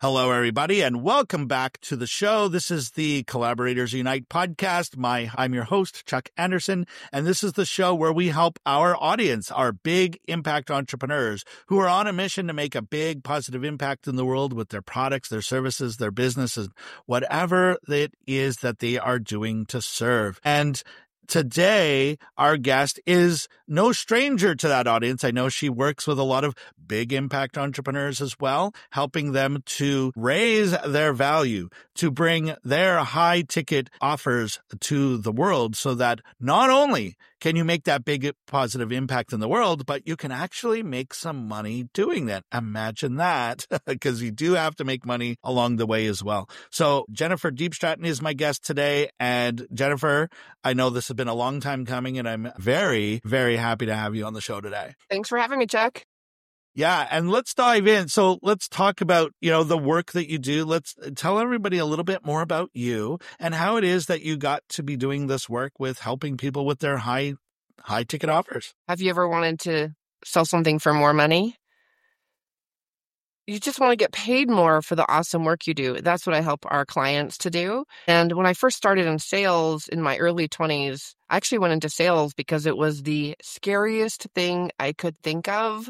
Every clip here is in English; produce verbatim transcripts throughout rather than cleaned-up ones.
Hello, everybody, and welcome back to the show. This is the Collaborators Unite podcast. My, I'm your host, Chuck Anderson, and this is the show where we help our audience, our big impact entrepreneurs who are on a mission to make a big positive impact in the world with their products, their services, their businesses, whatever it is that they are doing to serve. And today, our guest is no stranger to that audience. I know she works with a lot of big impact entrepreneurs as well, helping them to raise their value, to bring their high ticket offers to the world so that not only can you make that big positive impact in the world, but you can actually make some money doing that. Imagine that, because you do have to make money along the way as well. So Jennifer Deepstratton is my guest today. And Jennifer, I know this has been a long time coming, and I'm very, very happy to have you on the show today. Thanks for having me, Chuck. Yeah. And let's dive in. So let's talk about, you know, the work that you do. Let's tell everybody a little bit more about you and how it is that you got to be doing this work with helping people with their high, high ticket offers. Have you ever wanted to sell something for more money? You just want to get paid more for the awesome work you do. That's what I help our clients to do. And when I first started in sales in my early twenties, I actually went into sales because it was the scariest thing I could think of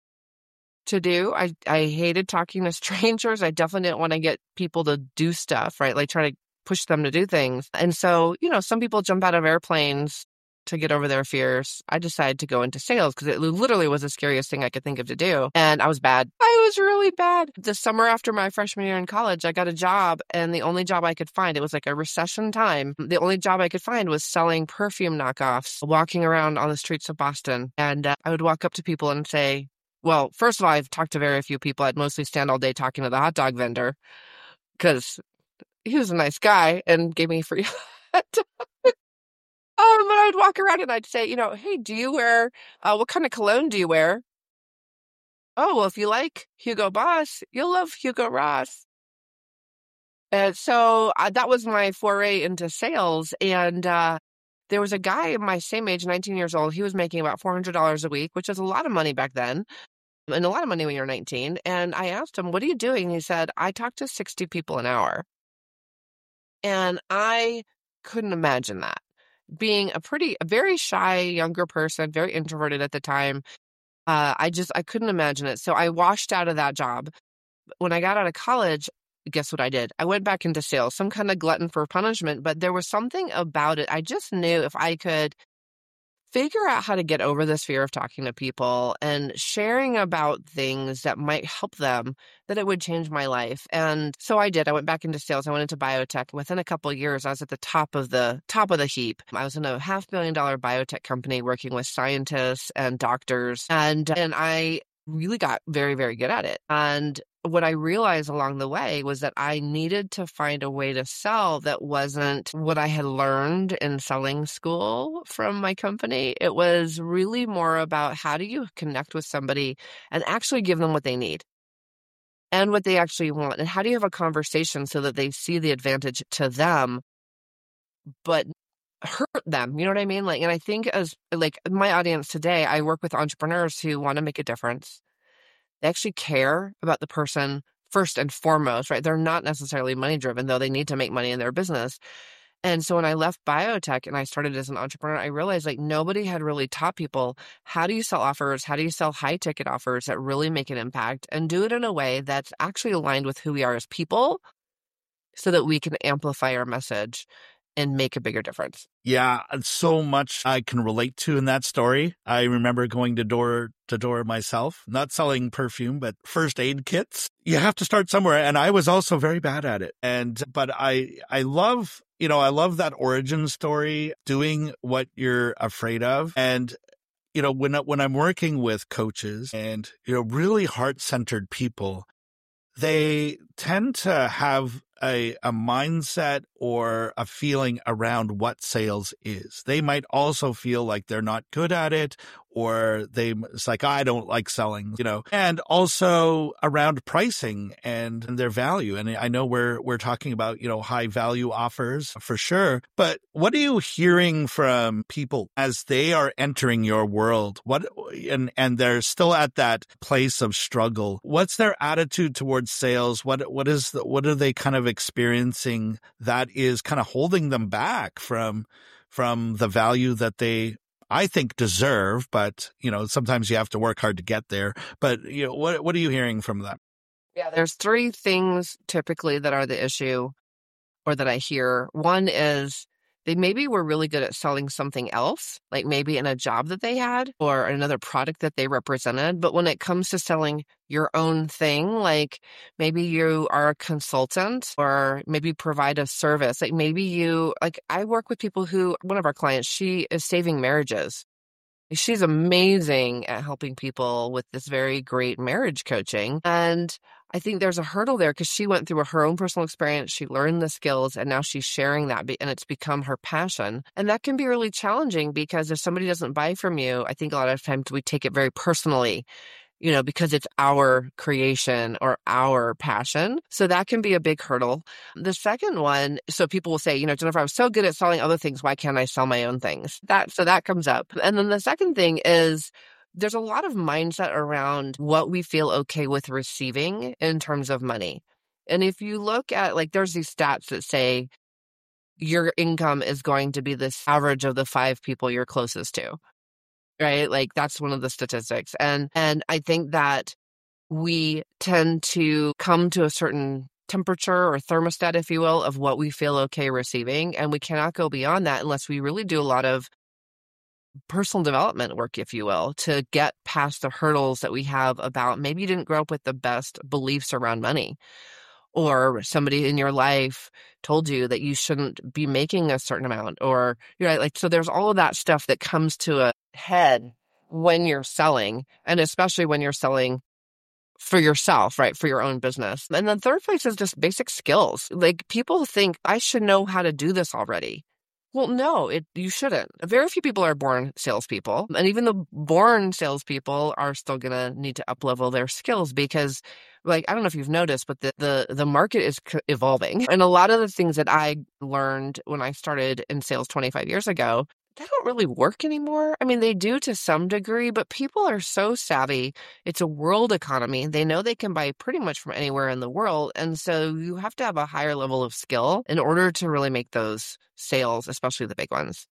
to do. I, I hated talking to strangers. I definitely didn't want to get people to do stuff, right? Like try to push them to do things. And so, you know, some people jump out of airplanes to get over their fears. I decided to go into sales because it literally was the scariest thing I could think of to do. And I was bad. I was really bad. The summer after my freshman year in college, I got a job, and the only job I could find, it was like a recession time. The only job I could find was selling perfume knockoffs, walking around on the streets of Boston. And uh, I would walk up to people and say, well, first of all, I've talked to very few people. I'd mostly stand all day talking to the hot dog vendor because he was a nice guy and gave me free hot dog. Um, but I would walk around and I'd say, you know, hey, do you wear, uh, what kind of cologne do you wear? Oh, well, if you like Hugo Boss, you'll love Hugo Ross. And so uh, that was my foray into sales. And uh, there was a guy my same age, nineteen years old. He was making about four hundred dollars a week, which was a lot of money back then. And a lot of money when you're nineteen. And I asked him, what are you doing? He said, I talk to sixty people an hour. And I couldn't imagine that. Being a pretty, a very shy younger person, very introverted at the time, uh, I just, I couldn't imagine it. So I washed out of that job. When I got out of college, guess what I did? I went back into sales, some kind of glutton for punishment, but there was something about it. I just knew if I could figure out how to get over this fear of talking to people and sharing about things that might help them, that it would change my life. And so I did. I went back into sales. I went into biotech. Within a couple of years, I was at the top of the top of the heap. I was in a half billion dollar biotech company working with scientists and doctors. And, and I really got very, very good at it. And what I realized along the way was that I needed to find a way to sell that wasn't what I had learned in selling school from my company. It was really more about how do you connect with somebody and actually give them what they need and what they actually want. And how do you have a conversation so that they see the advantage to them, but hurt them? You know what I mean? Like, and I think as like my audience today, I work with entrepreneurs who want to make a difference. They actually care about the person first and foremost, right? They're not necessarily money driven, though they need to make money in their business. And so when I left biotech and I started as an entrepreneur, I realized like nobody had really taught people how do you sell offers? How do you sell high ticket offers that really make an impact and do it in a way that's actually aligned with who we are as people so that we can amplify our message and make a bigger difference. Yeah, so much I can relate to in that story. I remember going to door to door myself, not selling perfume, but first aid kits. You have to start somewhere. And I was also very bad at it. And, but I, I love, you know, I love that origin story, doing what you're afraid of. And, you know, when, when I'm working with coaches and, you know, really heart-centered people, they tend to have a, a mindset or a feeling around what sales is. They might also feel like they're not good at it, or they, it's like, I don't like selling, you know, and also around pricing and, and their value. And I know we're, we're talking about, you know, high value offers for sure, but what are you hearing from people as they are entering your world? What, and, and they're still at that place of struggle. What's their attitude towards sales? What, what is the, what are they kind of experiencing that is kind of holding them back from from the value that they, I think, deserve, but you know, sometimes you have to work hard to get there. But you know, what what are you hearing from them? Yeah, there's three things typically that are the issue or that I hear. One is they maybe were really good at selling something else, like maybe in a job that they had or another product that they represented. But when it comes to selling your own thing, like maybe you are a consultant or maybe provide a service, like maybe you, like I work with people who, one of our clients, she is saving marriages. She's amazing at helping people with this very great marriage coaching. And I think there's a hurdle there because she went through her own personal experience. She learned the skills and now she's sharing that and it's become her passion. And that can be really challenging because if somebody doesn't buy from you, I think a lot of times we take it very personally, you know, because it's our creation or our passion. So that can be a big hurdle. The second one, so people will say, you know, Jennifer, I was so good at selling other things. Why can't I sell my own things? That, so that comes up. And then the second thing is there's a lot of mindset around what we feel okay with receiving in terms of money. And if you look at, like, there's these stats that say your income is going to be this average of the five people you're closest to. Right? Like that's one of the statistics. And and I think that we tend to come to a certain temperature or thermostat, if you will, of what we feel okay receiving. And we cannot go beyond that unless we really do a lot of personal development work, if you will, to get past the hurdles that we have about maybe you didn't grow up with the best beliefs around money. Or somebody in your life told you that you shouldn't be making a certain amount, or you're right, like, so there's all of that stuff that comes to a head when you're selling, and especially when you're selling for yourself, right, for your own business. And the third place is just basic skills. Like people think I should know how to do this already. Well, no, it you shouldn't. Very few people are born salespeople, and even the born salespeople are still gonna need to up-level their skills because, like, I don't know if you've noticed, but the the, the market is c- evolving, and a lot of the things that I learned when I started in sales twenty-five years ago, they don't really work anymore. I mean, they do to some degree, but people are so savvy. It's a world economy. They know they can buy pretty much from anywhere in the world. And so you have to have a higher level of skill in order to really make those sales, especially the big ones.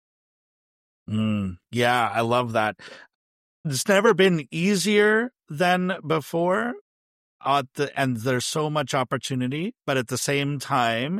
Mm, yeah, I love that. It's never been easier than before. Uh, the, and there's so much opportunity, but at the same time,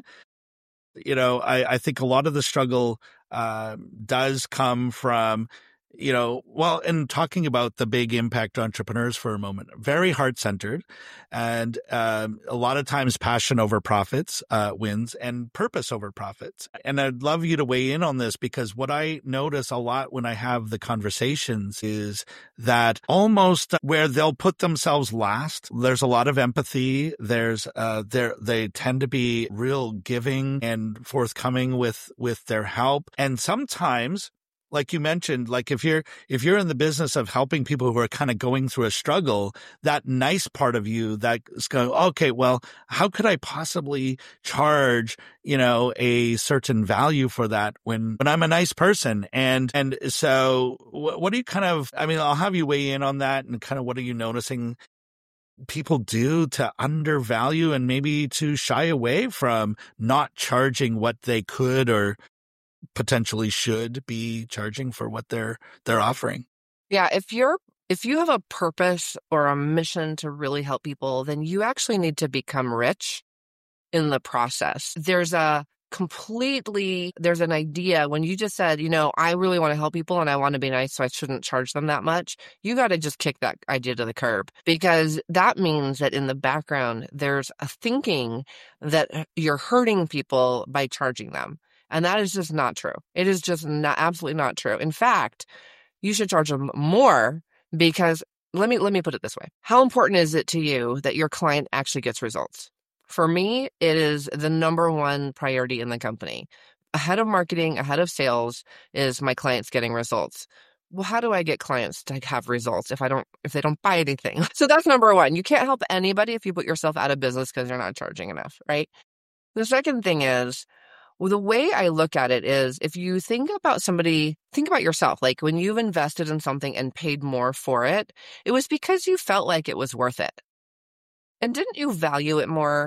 you know, I, I think a lot of the struggle uh, does come from, you know, well, in talking about the big impact entrepreneurs for a moment, very heart-centered, and um, a lot of times passion over profits uh, wins and purpose over profits. And I'd love you to weigh in on this because what I notice a lot when I have the conversations is that almost where they'll put themselves last, there's a lot of empathy. There's uh, there they tend to be real giving and forthcoming with with their help, and sometimes, like you mentioned, like if you're if you're in the business of helping people who are kind of going through a struggle, that nice part of you that is going, okay, well, how could I possibly charge, you know, a certain value for that when when I'm a nice person? And and so what, what do you kind of, I mean, I'll have you weigh in on that and kind of what are you noticing people do to undervalue and maybe to shy away from not charging what they could or potentially should be charging for what they're they're offering. Yeah, if you're if you have a purpose or a mission to really help people, then you actually need to become rich in the process. There's a completely there's an idea when you just said, you know, I really want to help people and I want to be nice, so I shouldn't charge them that much. You got to just kick that idea to the curb because that means that in the background there's a thinking that you're hurting people by charging them. And that is just not true. It is just not absolutely not true. In fact, you should charge them more because let me let me put it this way. How important is it to you that your client actually gets results? For me, it is the number one priority in the company. Ahead of marketing, ahead of sales is my clients getting results. Well, how do I get clients to have results if I don't if they don't buy anything? So that's number one. You can't help anybody if you put yourself out of business because you're not charging enough, right? The second thing is, well, the way I look at it is if you think about somebody, think about yourself. Like when you've invested in something and paid more for it, it was because you felt like it was worth it. And didn't you value it more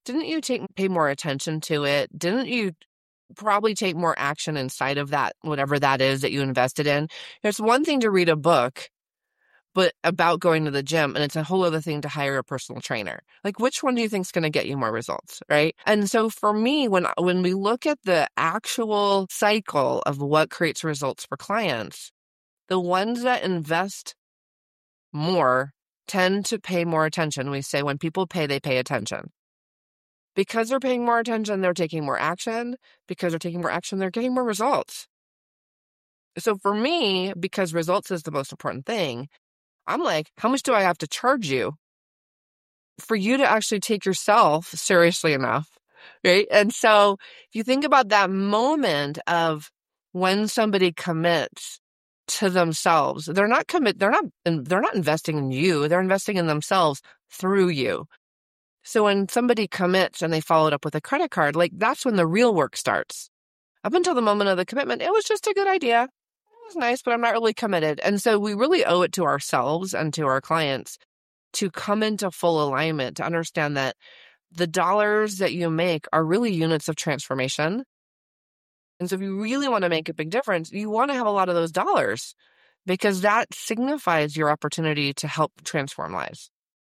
didn't you take pay more attention to it? Didn't you probably take more action inside of that, whatever that is that you invested in? It's one thing to read a book, but about going to the gym, and it's a whole other thing to hire a personal trainer. Like, which one do you think is going to get you more results, right? And so for me, when when we look at the actual cycle of what creates results for clients, the ones that invest more tend to pay more attention. We say when people pay, they pay attention. Because they're paying more attention, they're taking more action. Because they're taking more action, they're getting more results. So for me, because results is the most important thing, I'm like, how much do I have to charge you for you to actually take yourself seriously enough, right? And so if you think about that moment of when somebody commits to themselves, they're not commit, they're not, they're not investing in you, they're investing in themselves through you. So when somebody commits and they follow it up with a credit card, like that's when the real work starts. Up until the moment of the commitment, it was just a good idea. It was nice, but I'm not really committed. And so we really owe it to ourselves and to our clients to come into full alignment, to understand that the dollars that you make are really units of transformation. And so if you really want to make a big difference, you want to have a lot of those dollars because that signifies your opportunity to help transform lives.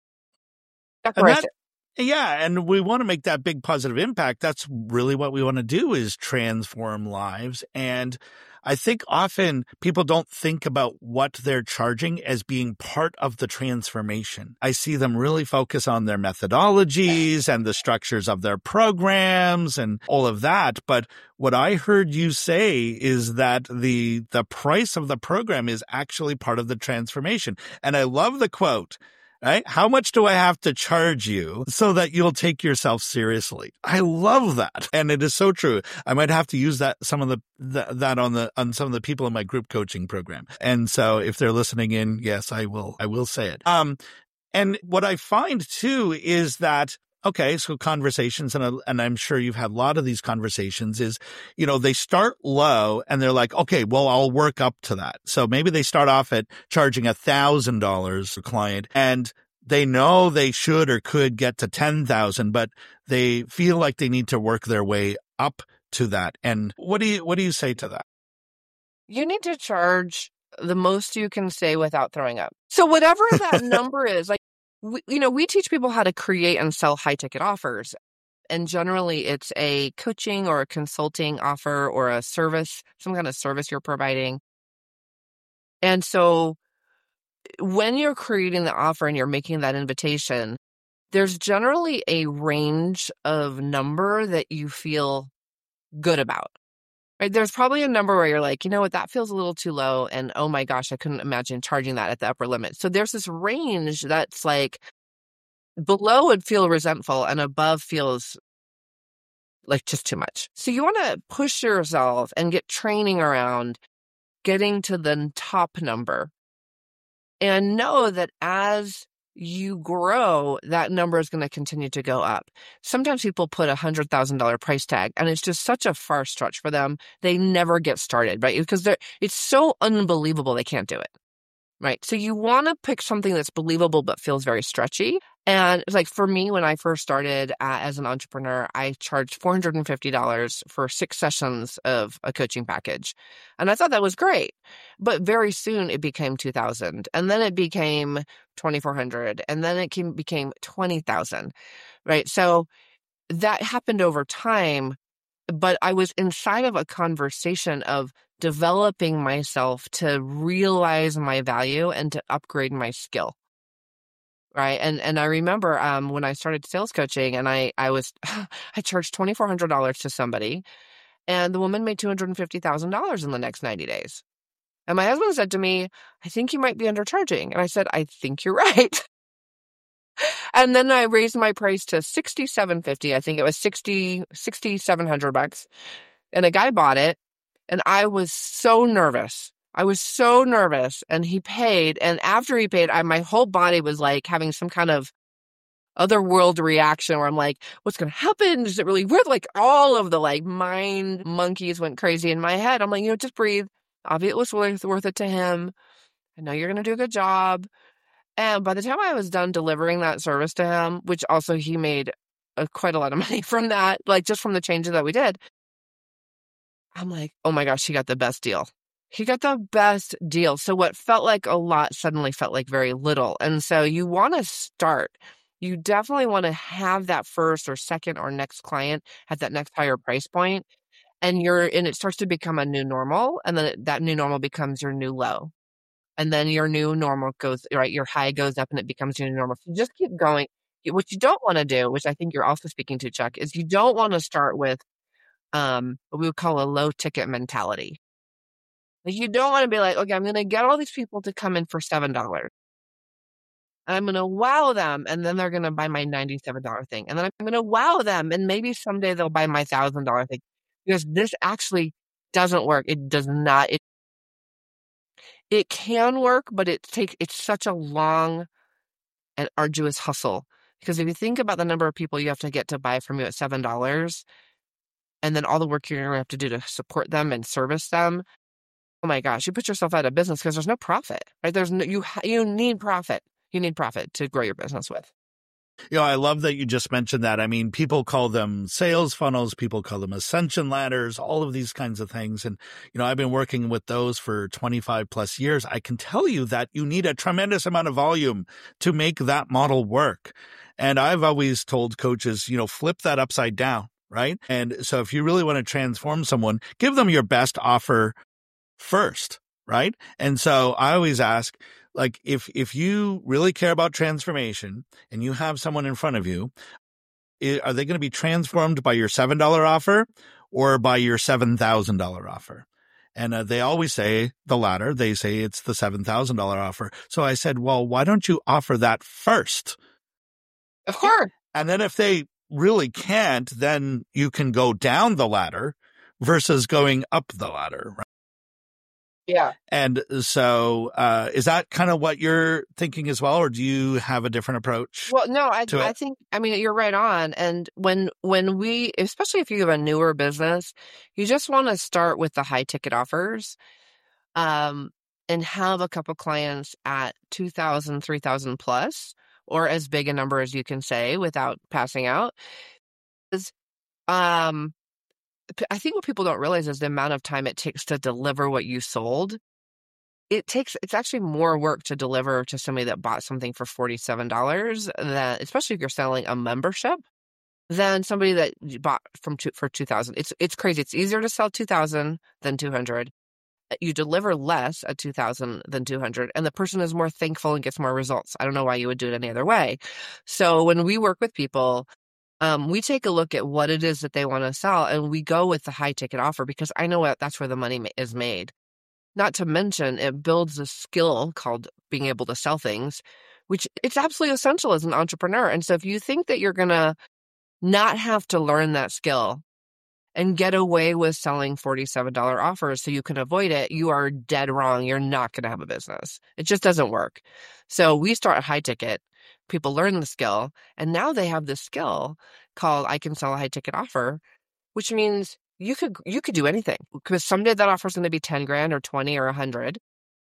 That's And right. that, yeah, and we want to make that big positive impact. That's really what we want to do, is transform lives. And I think often people don't think about what they're charging as being part of the transformation. I see them really focus on their methodologies and the structures of their programs and all of that. But what I heard you say is that the the price of the program is actually part of the transformation. And I love the quote. Right? How much do I have to charge you so that you'll take yourself seriously? I love that. And it is so true. I might have to use that, some of the, the, that on the, on some of the people in my group coaching program. And so if they're listening in, yes, I will, I will say it. Um, and what I find too is that, okay, so conversations, and, and I'm sure you've had a lot of these conversations, is, you know, they start low and they're like, okay, well, I'll work up to that. So maybe they start off at charging a thousand dollars a client, and they know they should or could get to ten thousand, but they feel like they need to work their way up to that. And what do you, what do you say to that? You need to charge the most you can say without throwing up. So whatever that number is, like, We, you know, we teach people how to create and sell high ticket offers. And generally it's a coaching or a consulting offer or a service, some kind of service you're providing. And so when you're creating the offer and you're making that invitation, there's generally a range of number that you feel good about. Right? There's probably a number where you're like, you know what, that feels a little too low. And oh my gosh, I couldn't imagine charging that at the upper limit. So there's this range that's like below would feel resentful and above feels like just too much. So you want to push yourself and get training around getting to the top number and know that as you grow, that number is going to continue to go up. Sometimes people put a one hundred thousand dollars price tag, and it's just such a far stretch for them. They never get started, right? Because they're, it's so unbelievable they can't do it, right? So you want to pick something that's believable but feels very stretchy. And it's like for me, when I first started uh, as an entrepreneur, I charged four hundred fifty dollars for six sessions of a coaching package. And I thought that was great. But very soon it became two thousand dollars. And then it became twenty-four hundred dollars. And then it came, became twenty thousand dollars, right? So that happened over time. But I was inside of a conversation of developing myself to realize my value and to upgrade my skill. Right. And and I remember um, when I started sales coaching and I, I was, I charged twenty-four hundred dollars to somebody and the woman made two hundred fifty thousand dollars in the next ninety days. And my husband said to me, I think you might be undercharging. And I said, I think you're right. And then I raised my price to sixty-seven fifty. I think it was sixty, sixty-seven hundred bucks. And a guy bought it and I was so nervous. I was so nervous and he paid. And after he paid, I, my whole body was like having some kind of otherworld reaction where I'm like, what's going to happen? Is it really worth like all of the like mind monkeys went crazy in my head. I'm like, you know, just breathe. Obviously it was worth, worth it to him. I know you're going to do a good job. And by the time I was done delivering that service to him, which also he made uh, quite a lot of money from that, like just from the changes that we did. I'm like, oh my gosh, he got the best deal. He got the best deal. So what felt like a lot suddenly felt like very little. And so you want to start. You definitely want to have that first or second or next client at that next higher price point. And you're and it starts to become a new normal. And then it, that new normal becomes your new low. And then your new normal goes, right? Your high goes up and it becomes your new normal. So just keep going. What you don't want to do, which I think you're also speaking to, Chuck, is you don't want to start with um, what we would call a low ticket mentality. Like you don't want to be like, okay, I'm going to get all these people to come in for seven dollars. I'm going to wow them, and then they're going to buy my ninety-seven dollars thing. And then I'm going to wow them, and maybe someday they'll buy my one thousand dollars thing. Because this actually doesn't work. It does not. It, it can work, but it takes, it's such a long and arduous hustle. Because if you think about the number of people you have to get to buy from you at seven dollars, and then all the work you're going to have to do to support them and service them, oh my gosh, you put yourself out of business because there's no profit, right? There's no, you, you need profit. You need profit to grow your business with. You know, I love that you just mentioned that. I mean, people call them sales funnels, people call them ascension ladders, all of these kinds of things. And, you know, I've been working with those for twenty-five plus years. I can tell you that you need a tremendous amount of volume to make that model work. And I've always told coaches, you know, flip that upside down, right? And so if you really want to transform someone, give them your best offer first, right? And so I always ask, like, if if you really care about transformation and you have someone in front of you, are they going to be transformed by your seven dollars offer or by your seven thousand dollars offer? And uh, they always say the latter. They say it's the seven thousand dollars offer. So I said, well, why don't you offer that first? Of course. And then if they really can't, then you can go down the ladder versus going up the ladder, right? Yeah. And so uh, is that kind of what you're thinking as well, or do you have a different approach? Well, no, I, to I it? think, I mean, you're right on. And when, when we, especially if you have a newer business, you just want to start with the high ticket offers um, and have a couple clients at two thousand, three thousand plus, or as big a number as you can say without passing out. Is, um, I think what people don't realize is the amount of time it takes to deliver what you sold. It takes, it's actually more work to deliver to somebody that bought something for forty-seven dollars, than, especially if you're selling a membership, than somebody that bought from two, for two thousand dollars. It's it's crazy. It's easier to sell two thousand dollars than two hundred dollars. You deliver less at two thousand dollars than two hundred dollars, and the person is more thankful and gets more results. I don't know why you would do it any other way. So when we work with people, Um, we take a look at what it is that they want to sell, and we go with the high ticket offer because I know what, that's where the money ma- is made. Not to mention, it builds a skill called being able to sell things, which it's absolutely essential as an entrepreneur. And so if you think that you're going to not have to learn that skill and get away with selling forty-seven dollars offers so you can avoid it, you are dead wrong. You're not going to have a business. It just doesn't work. So we start high ticket. People learn the skill, and now they have this skill called I can sell a high ticket offer, which means you could you could do anything, because someday that offer is going to be ten grand or twenty or a hundred.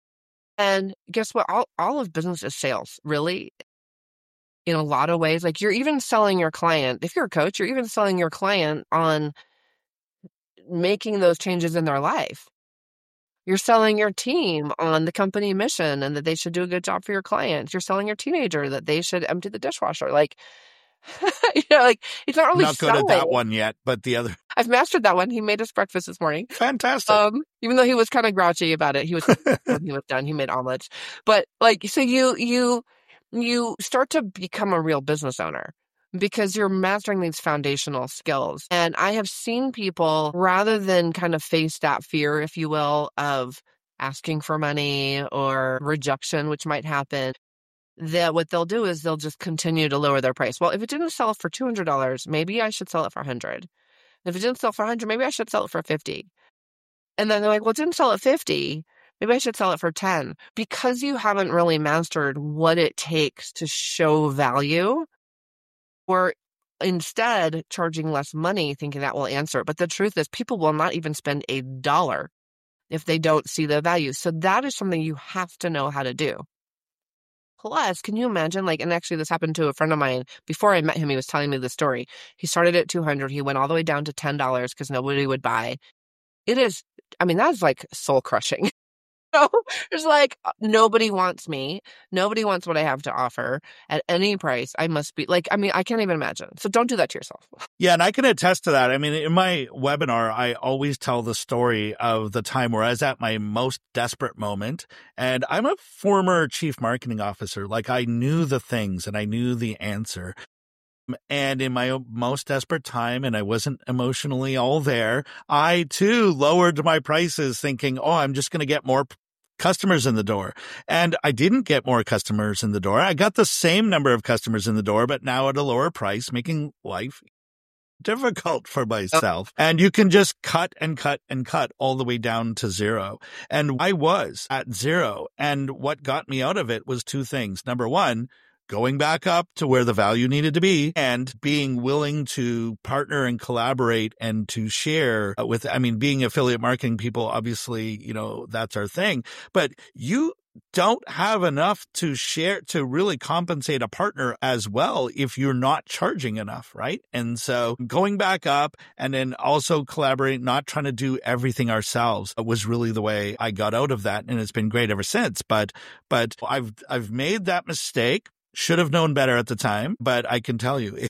And guess what? All all of business is sales, really. In a lot of ways, like you're even selling your client. If you're a coach, you're even selling your client on making those changes in their life. You're selling your team on the company mission and that they should do a good job for your clients. You're selling your teenager that they should empty the dishwasher. Like, you know, like it's not really Not good selling. at that one yet, but the other. I've mastered that one. He made us breakfast this morning. Fantastic. Um, even though he was kind of grouchy about it, he was when he was done. He made omelets. But like, so you you you start to become a real business owner, because you're mastering these foundational skills. And I have seen people, rather than kind of face that fear, if you will, of asking for money or rejection, which might happen, that what they'll do is they'll just continue to lower their price. Well, if it didn't sell for two hundred dollars, maybe I should sell it for one hundred dollars. If it didn't sell for one hundred dollars, maybe I should sell it for fifty dollars. And then they're like, well, it didn't sell at fifty dollars. Maybe I should sell it for ten dollars. Because you haven't really mastered what it takes to show value, or instead charging less money thinking that will answer it. But the truth is, people will not even spend a dollar if they don't see the value. So that is something you have to know how to do. Plus, can you imagine, like, and actually this happened to a friend of mine. Before I met him, he was telling me the story. He started at two hundred dollars. He went all the way down to ten dollars because nobody would buy. It is, I mean, that's like soul crushing. So it's like, nobody wants me. Nobody wants what I have to offer at any price. I must be like, I mean, I can't even imagine. So don't do that to yourself. Yeah, and I can attest to that. I mean, in my webinar, I always tell the story of the time where I was at my most desperate moment. And I'm a former chief marketing officer. Like, I knew the things and I knew the answer. And in my most desperate time, and I wasn't emotionally all there, I too lowered my prices thinking, oh, I'm just going to get more customers in the door. And I didn't get more customers in the door. I got the same number of customers in the door, but now at a lower price, making life difficult for myself. And you can just cut and cut and cut all the way down to zero. And I was at zero. And what got me out of it was two things. Number one, going back up to where the value needed to be and being willing to partner and collaborate and to share with, I mean, being affiliate marketing people, obviously, you know, that's our thing, but you don't have enough to share to really compensate a partner as well if you're not charging enough, right? And so going back up and then also collaborating, not trying to do everything ourselves was really the way I got out of that. And it's been great ever since. But, but I've, I've made that mistake. Should have known better at the time, but I can tell you, it,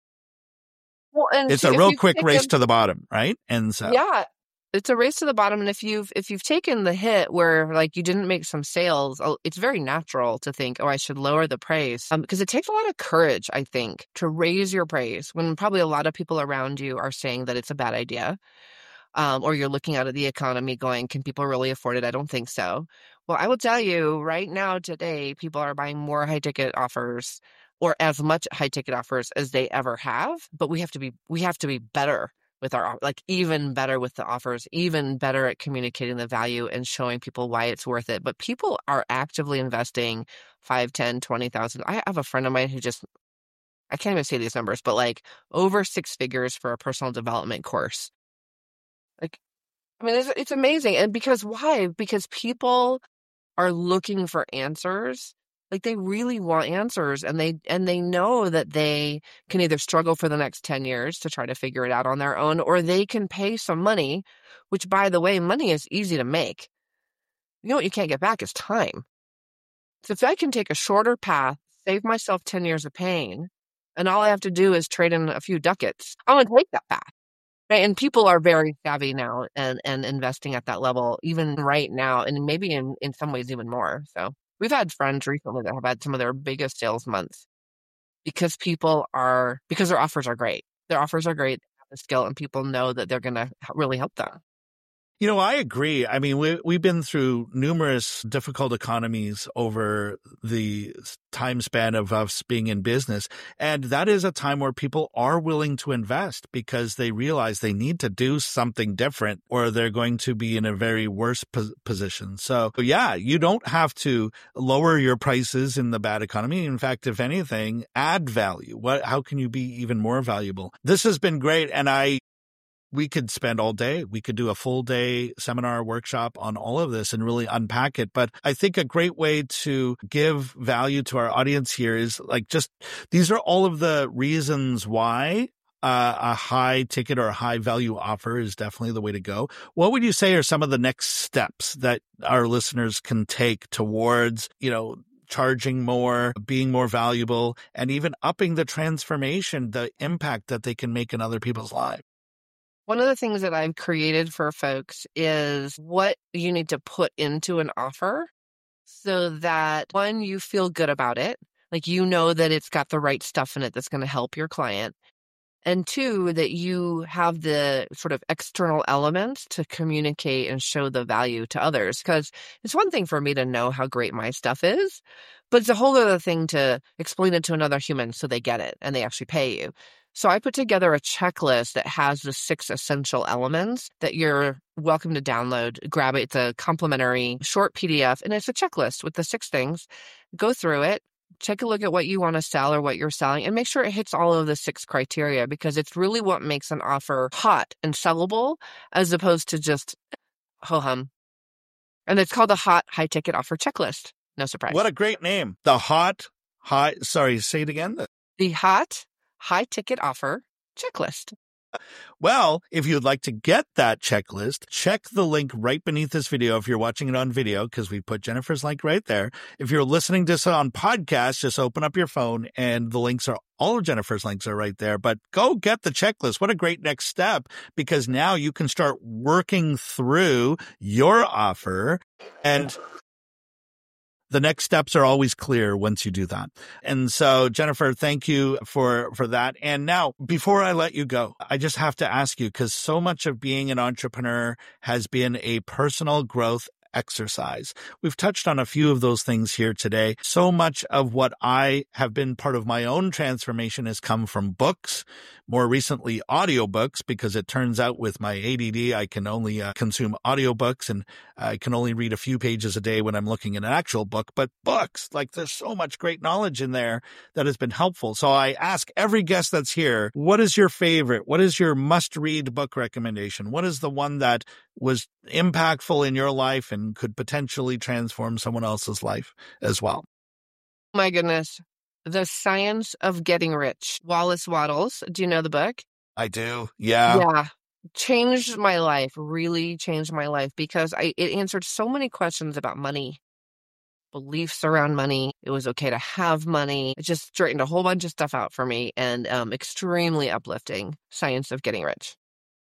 well, and it's see, a if real you've quick race taken, to the bottom, right? And so, yeah, it's a race to the bottom. And if you've if you've taken the hit where like you didn't make some sales, oh, it's very natural to think, oh, I should lower the price, um, because it takes a lot of courage, I think, to raise your price when probably a lot of people around you are saying that it's a bad idea. Um, or you're looking out at the economy going, can people really afford it? I don't think so. Well, I will tell you right now, today, people are buying more high ticket offers or as much high ticket offers as they ever have. But we have to be, we have to be better with our, like even better with the offers, even better at communicating the value and showing people why it's worth it. But people are actively investing five, ten, twenty thousand. I have a friend of mine who just, I can't even say these numbers, but like over six figures for a personal development course. Like, I mean, it's, it's amazing. And because why? Because people are looking for answers. Like they really want answers, and they and they know that they can either struggle for the next ten years to try to figure it out on their own, or they can pay some money, which, by the way, money is easy to make. You know what you can't get back is time. So if I can take a shorter path, save myself ten years of pain, and all I have to do is trade in a few ducats, I'm going to take that path. Right? And people are very savvy now and, and investing at that level, even right now, and maybe in, in some ways even more. So we've had friends recently that have had some of their biggest sales months because people are, because their offers are great. Their offers are great, they have the skill, and people know that they're going to really help them. You know, I agree. I mean, we, we've been through numerous difficult economies over the time span of us being in business. And that is a time where people are willing to invest because they realize they need to do something different or they're going to be in a very worse po- position. So, yeah, you don't have to lower your prices in the bad economy. In fact, if anything, add value. What? How can you be even more valuable? This has been great. And I We could spend all day. We could do a full day seminar workshop on all of this and really unpack it. But I think a great way to give value to our audience here is like just these are all of the reasons why uh, a high ticket or a high value offer is definitely the way to go. What would you say are some of the next steps that our listeners can take towards, you know, charging more, being more valuable, and even upping the transformation, the impact that they can make in other people's lives? One of the things that I've created for folks is what you need to put into an offer so that, one, you feel good about it. Like you know that it's got the right stuff in it that's going to help your client. And two, that you have the sort of external elements to communicate and show the value to others. Because it's one thing for me to know how great my stuff is, but it's a whole other thing to explain it to another human so they get it and they actually pay you. So I put together a checklist that has the six essential elements that you're welcome to download. Grab it. It's a complimentary short P D F, and it's a checklist with the six things. Go through it. Take a look at what you want to sell or what you're selling, and make sure it hits all of the six criteria, because it's really what makes an offer hot and sellable as opposed to just ho-hum. And it's called the Hot High Ticket Offer Checklist. No surprise. What a great name. The Hot high, sorry, say it again. The hot high ticket offer checklist. Well, if you'd like to get that checklist, check the link right beneath this video if you're watching it on video, because we put Jennifer's link right there. If you're listening to this on podcast, just open up your phone and the links are, all of Jennifer's links are right there. But go get the checklist. What a great next step, because now you can start working through your offer, and the next steps are always clear once you do that. And so, Jennifer, thank you for, for that. And now, before I let you go, I just have to ask you, because so much of being an entrepreneur has been a personal growth exercise. We've touched on a few of those things here today. So much of what I have been part of my own transformation has come from books, more recently audiobooks, because it turns out with my A D D, I can only uh, consume audiobooks, and I can only read a few pages a day when I'm looking at an actual book. But books, like, there's so much great knowledge in there that has been helpful. So I ask every guest that's here, what is your favorite? What is your must-read book recommendation? What is the one that was impactful in your life and could potentially transform someone else's life as well? My goodness. The Science of Getting Rich. Wallace Wattles. Do you know the book? I do. Yeah. Yeah. Changed my life, really changed my life, because I it answered so many questions about money, beliefs around money. It was okay to have money. It just straightened a whole bunch of stuff out for me, and um, extremely uplifting. Science of Getting Rich.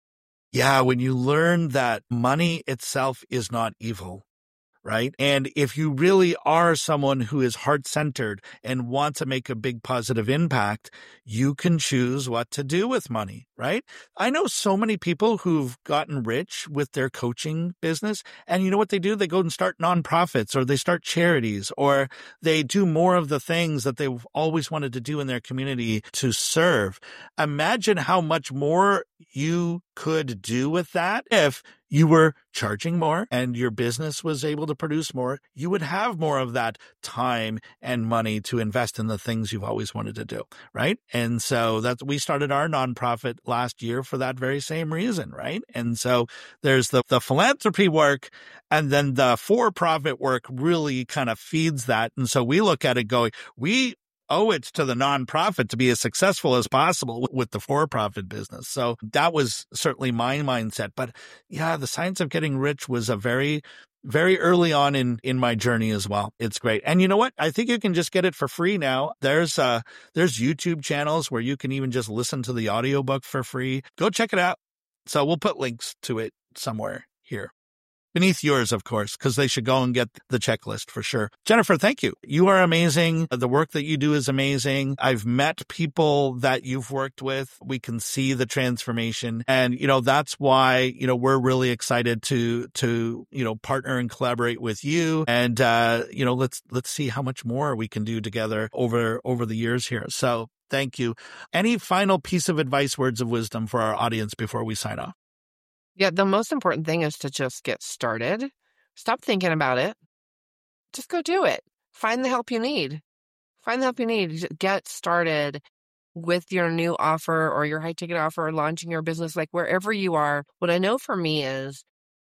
Yeah, when you learn that money itself is not evil, right? And if you really are someone who is heart-centered and want to make a big positive impact, you can choose what to do with money, right? I know so many people who've gotten rich with their coaching business, and you know what they do? They go and start nonprofits, or they start charities, or they do more of the things that they've always wanted to do in their community to serve. Imagine how much more you could do with that if you were charging more and your business was able to produce more. You would have more of that time and money to invest in the things you've always wanted to do, right? And so that's, we started our nonprofit last year for that very same reason, right? And so there's the, the philanthropy work, and then the for-profit work really kind of feeds that. And so we look at it going, we owe it to the nonprofit to be as successful as possible with the for-profit business. So that was certainly my mindset. But yeah, the Science of Getting Rich was a very, very early on in, in my journey as well. It's great. And you know what? I think you can just get it for free now. There's uh there's YouTube channels where you can even just listen to the audiobook for free. Go check it out. So we'll put links to it somewhere here. Beneath yours, of course, because they should go and get the checklist for sure. Jennifer, thank you. You are amazing. The work that you do is amazing. I've met people that you've worked with. We can see the transformation. And, you know, that's why, you know, we're really excited to, to, you know, partner and collaborate with you. And, uh, you know, let's, let's see how much more we can do together over, over the years here. So thank you. Any final piece of advice, words of wisdom for our audience before we sign off? Yeah, the most important thing is to just get started. Stop thinking about it. Just go do it. Find the help you need. Find the help you need. Just get started with your new offer or your high ticket offer, or launching your business, like wherever you are. What I know for me is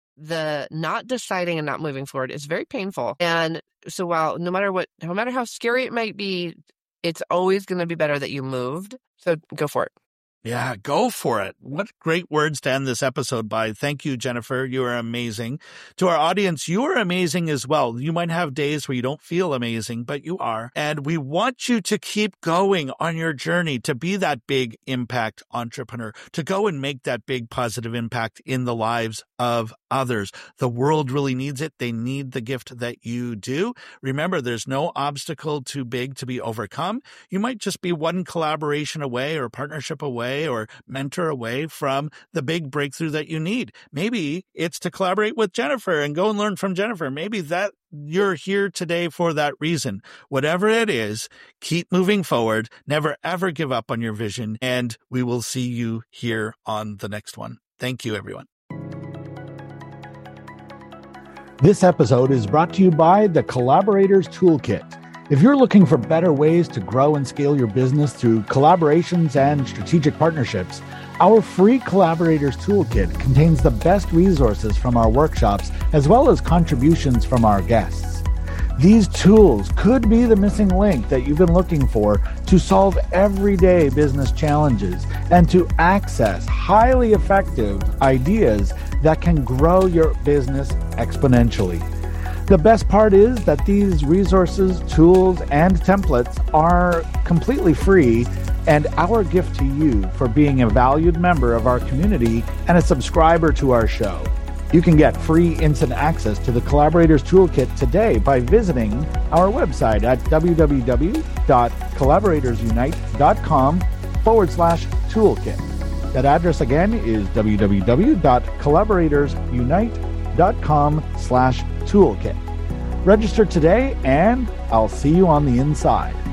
the not deciding and not moving forward is very painful. And so while no matter what, no matter how scary it might be, it's always going to be better that you moved. So go for it. Yeah, go for it. What great words to end this episode by. Thank you, Jennifer. You are amazing. To our audience, you are amazing as well. You might have days where you don't feel amazing, but you are. And we want you to keep going on your journey to be that big impact entrepreneur, to go and make that big positive impact in the lives of others. The world really needs it. They need the gift that you do. Remember, there's no obstacle too big to be overcome. You might just be one collaboration away or partnership away or mentor away from the big breakthrough that you need. Maybe it's to collaborate with Jennifer and go and learn from Jennifer. Maybe that you're here today for that reason. Whatever it is, keep moving forward. Never, ever give up on your vision. And we will see you here on the next one. Thank you, everyone. This episode is brought to you by the Collaborators Toolkit. If you're looking for better ways to grow and scale your business through collaborations and strategic partnerships, our free Collaborators Toolkit contains the best resources from our workshops, as well as contributions from our guests. These tools could be the missing link that you've been looking for to solve everyday business challenges and to access highly effective ideas that can grow your business exponentially. The best part is that these resources, tools, and templates are completely free and our gift to you for being a valued member of our community and a subscriber to our show. You can get free instant access to the Collaborators Toolkit today by visiting our website at www.collaboratorsunite.com forward slash toolkit. That address again is www.collaboratorsunite.com slash toolkit. Register today and I'll see you on the inside.